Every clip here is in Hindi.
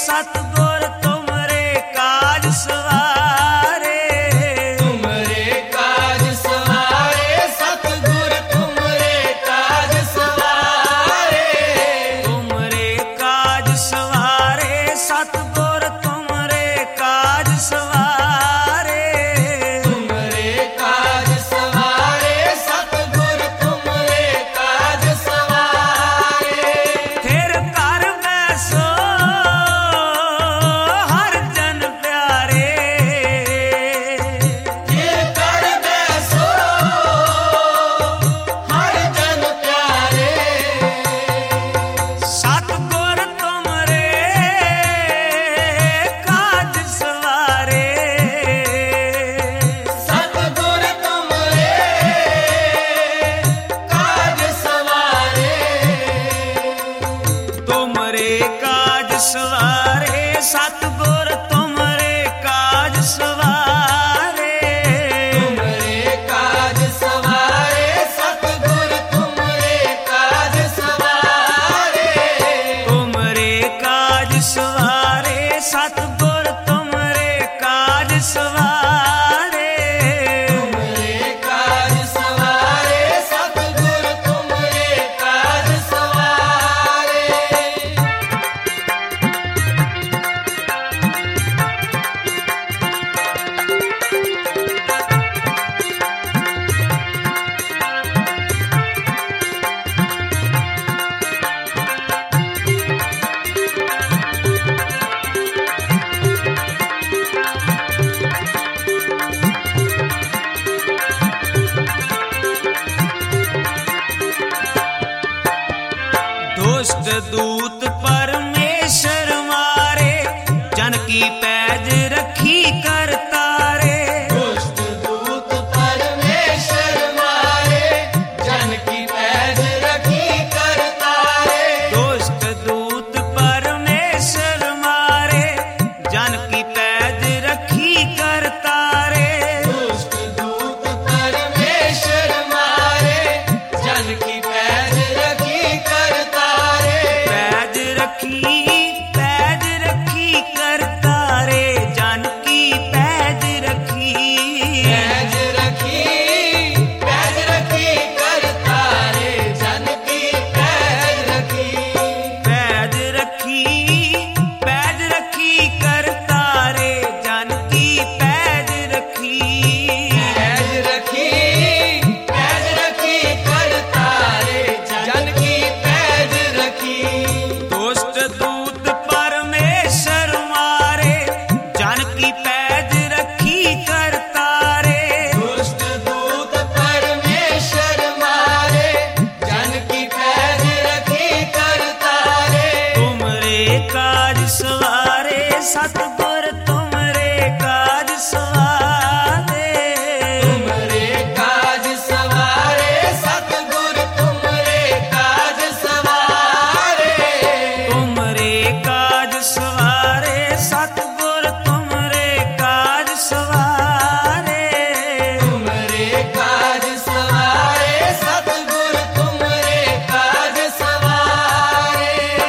सतगुर तुमरे काज सवारे, तुमरे काज सवारे सतगुर तुमरे काज सवारे, तुमरे काज सवारे सतगुर तुमरे काज सवारे, तुमरे काज सवारे सतगुर तुमरे काज सवारे। फिर कर बैसो हर जन प्यारे, फिर कर बैसो हर जन प्यारे, सतगुर तुमरे काज सवारे, सतगुर तुमरे काज सवारे, तुमरे काज सवारे सतगुर तुमरे काज सवारे, तुमरे काज सवारे सतगुर तुमरे काज सवारे, तुमरे काज सवारे सतगुर तुमरे काज सवारे, तुमरे काज सवारे सतगुर तुमरे काज सवारे। दुष्ट दूत परमेश्वर मारे, जन की पैज रखी करतारे, दुष्ट दूत परमेश्वर मारे, जन की पैज रखी करतारे, दुष्ट दूत परमेश्वर मारे, जन की पैज रखी करतारे, दुष्ट दूत परमेश्वर मारे, जन की पैज रखी करतारे, पैज रखी करतारे, जन की पैज रखी, पैज रखी करतारे, जन की पैज रखी, पैज रखी करतारे, जन की पैज रखी, पैज रखी करतारे, जन की पैज रखी, दुष्ट दूत परमेश्वर मारे, जन की पैज रखी करतारे, दुष्ट दूत परमेश्वर मारे, जन की पैज रखी करतारे, तुमरे काज सवारे सतगुर तुमरे काज सवारे, तुमरे काज सवारे सतगुर तुमरे काज सवारे, तुमरे काज सवारे सतगुर तुमरे काज सवारे, तुमरे काज सवारे सतगुर तुमरे काज सवारे।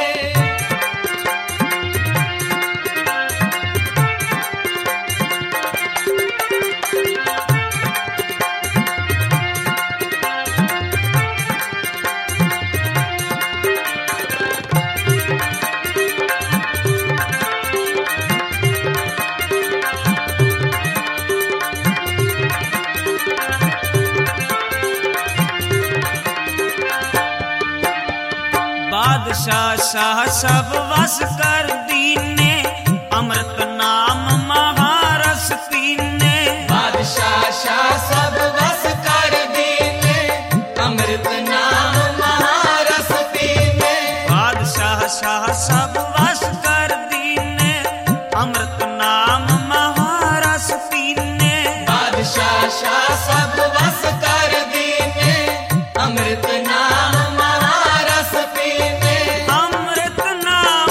बादशाह शाह सब वस कर दीने, अमृत नाम महारस पीने, बादशाह शाह सब बस कर दीने, अमृत नाम महारस पीने, बादशाह शाह सब वस कर दीने, अमृत नाम महारस पीने, बादशाह शाह सब बस कर दीने, अमृत नाम महारस पीने, अमृत नाम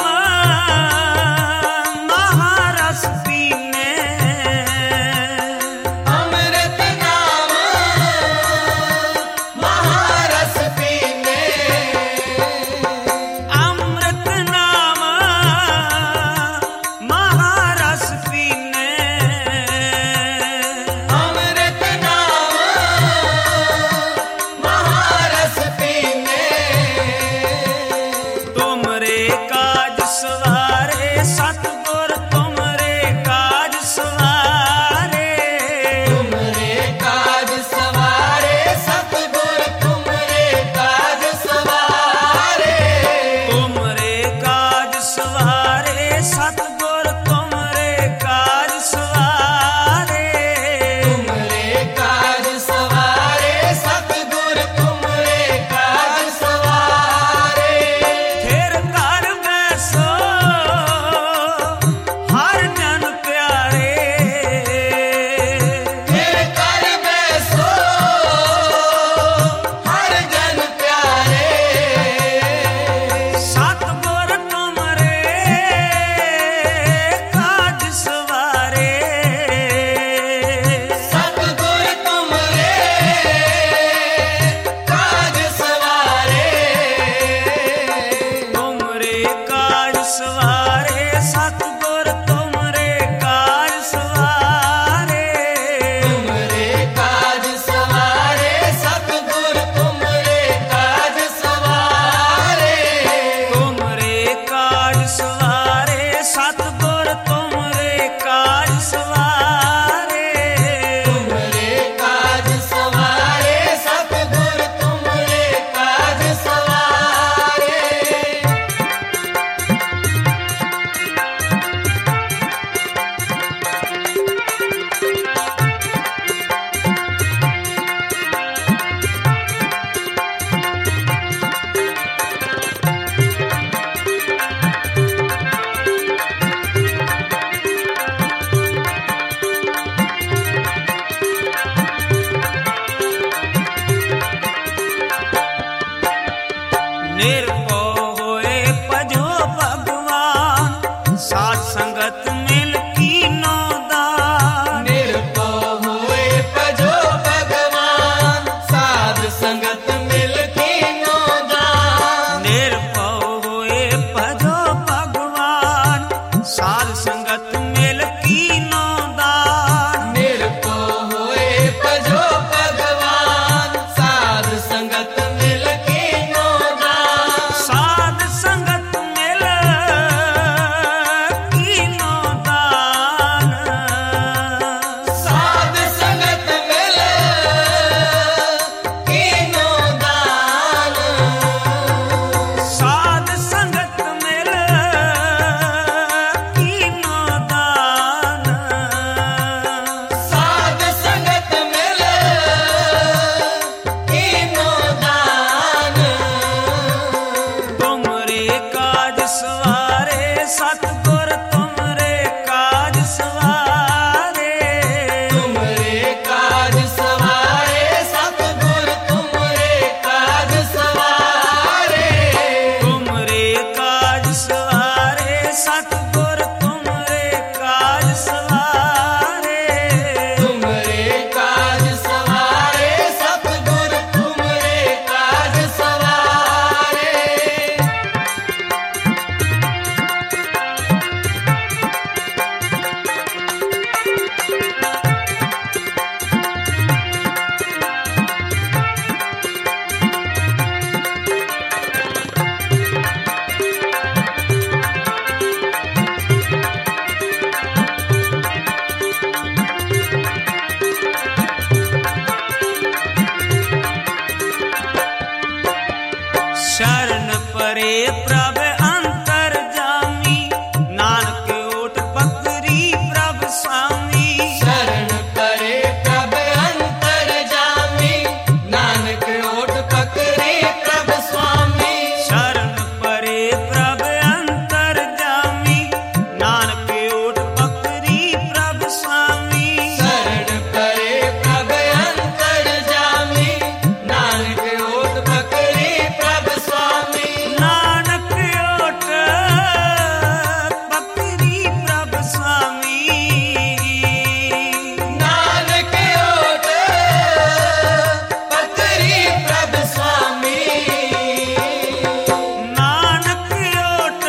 महारस पीने, अमृत नाम महारस पीने, अमृत नाम सवारे सतगुर तुमरे काज सवारे। तुमरे काज सवारे सतगुर तुमरे काज सवारे। तुमरे काज सवारे सतगुर तुमरे काज सवारे। तुमरे काज सवारे सतगुर तुमरे काज सवारे। निर्भय होए भजो भगवान साध संगत मिल कीनो दान। निर्भय हुए भजो भगवान साध संगत मिल कीनो दान। निर्भय होए भजो भगवान साध संगत मिल कीनो दान। निर्भय हुए भजो भगवान साध संगत मिल कीनो दान। साध संगत मिल कीनो दान। साध संगत मिल कीनो दान। साध संगत मिल कीनो दान। साध संगत मिल कीनो दान। तुमरे काज सवारे सतगुर तुमरे काज सवारे। तुमरे काज सवारे सतगुर तुमरे काज सवारे। तुमरे काज सवारे सतगुर तुमरे काज सवारे। तुमरे काज सवारे सतगुर तुमरे काज सवारे। शरण परे प्रभ अंतर जामी नानक ओट पकरी प्रभ स्वामी। शरण परे प्रभ अंतर जामी नानक ओट पकरे प्रभ स्वामी। शरण परे प्रभ अंतर जामी नानक ओट पकरी प्रभ स्वामी। शरण परे प्रभ अंतर जामी नानक ओट पकरे प्रभ स्वामी। नानक ओट पकरी प्रभ स्वामी। नानक ओट पकरे प्रभ स्वामी। नानक ओट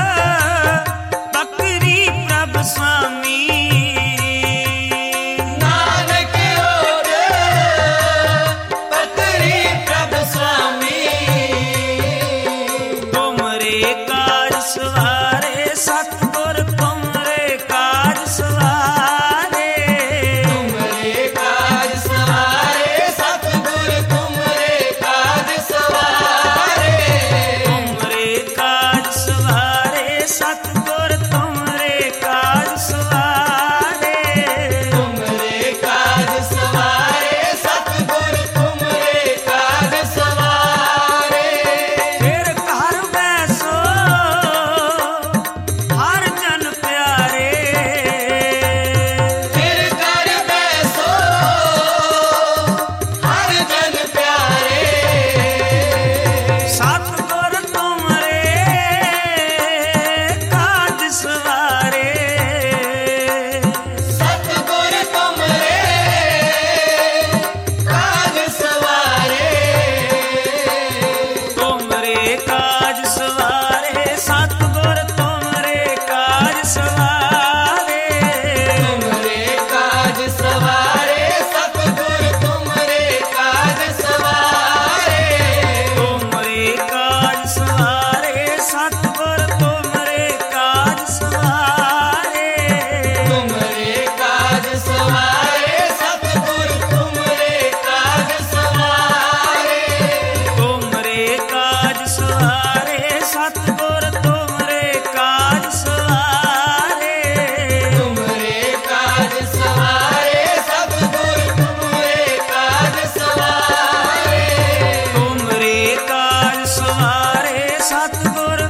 पकरी प्रभ स्वामी। नानक ओट पकरे प्रभ स्वामी। तुमरे काज सवारे सतगुर तुमरे काज सवारे। तुमरे काज सवारे सतगुर तुमरे काज सवारे। तुमरे काज सवारे सतगुर तुमरे काज सवारे। तुमरे काज सवारे सतगुर तुमरे काज सवारे। फिर घर बैसो सतगुर